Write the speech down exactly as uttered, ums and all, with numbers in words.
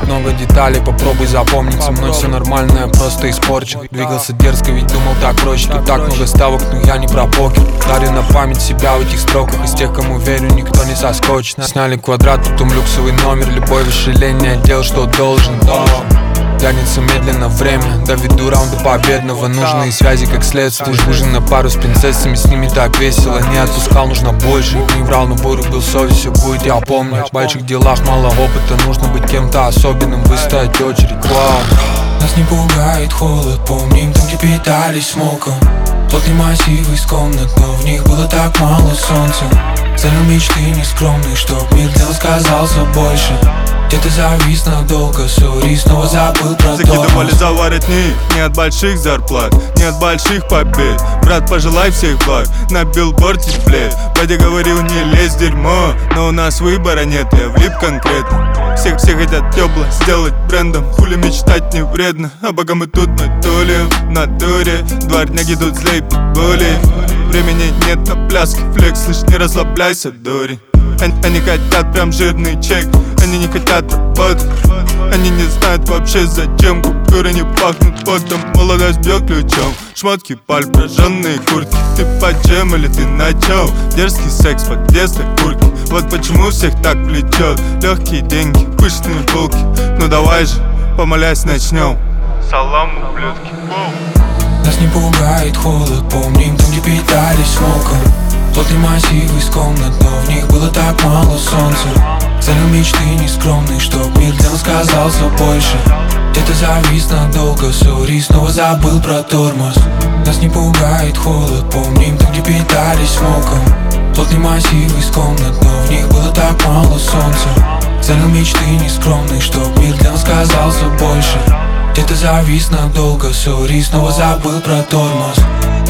много деталей, попробуй запомнить. Со мной все нормально, я просто испорчен. Двигался дерзко, ведь думал так проще. Тут так много ставок, но я не про покер. Дарю на память себя в этих строках. Из тех, кому верю, никто не соскочит. Сняли квадрат, потом люксовый номер. Любое вожделение, делал, что должен. Тянется медленно время, доведу раунды победного. Нужные связи как следствие. Ужин на пару с принцессами, с ними так весело. Не отпускал, нужно больше. Не врал, но бурю был совесть, все будет, я помню. В больших делах мало опыта, нужно быть кем-то особенным. Выстоять очередь, вау. Нас не пугает холод, помним там, где питались смоком. Плотные массивы из комнат, но в них было так мало солнца. Ценил мечты нескромные, чтоб мир для нас казался больше. Где-то завис надолго, сори, снова забыл про Закидывали за воротник, не от больших зарплат, не от больших побед. Брат, пожелай всех благ, на билборд дисплей. Батя говорил, не лезь в дерьмо, но у нас выбора нет, я влип конкретно. Всех, все хотят тепло сделать брендом, хули мечтать не вредно. А пока мы тут на толе, в натуре, дворняги тут злей питбули. Времени нет на пляски, флекс, лишь не расслабляйся, дури. Они, они хотят прям жирный чек, они не хотят работать. Они не знают вообще зачем, купюры не пахнут потом. Молодость бьет ключом, шмотки, паль, прожженные куртки. Ты по чем или ты на чем? Дерзкий секс, подъезд, курки. Вот почему всех так влечет. Легкие деньги, пышные булки. Ну давай же, помолясь, начнем. Салам, ублюдки. Нас не пугает холод, помним там, где питались смоком. Плотные массивы из комнат, но в них было так мало солнца. Ценил мечты нескромные, чтоб мир для нас казался больше. Где-то завис надолго, сори, снова забыл про тормоз. Нас не пугает холод, помним там, где питались смоком. Плотные массивы из комнат, но в них было так мало солнца. Ценил мечты нескромные, чтоб мир для нас казался больше. Где-то завис надолго, сори, снова забыл про тормоз.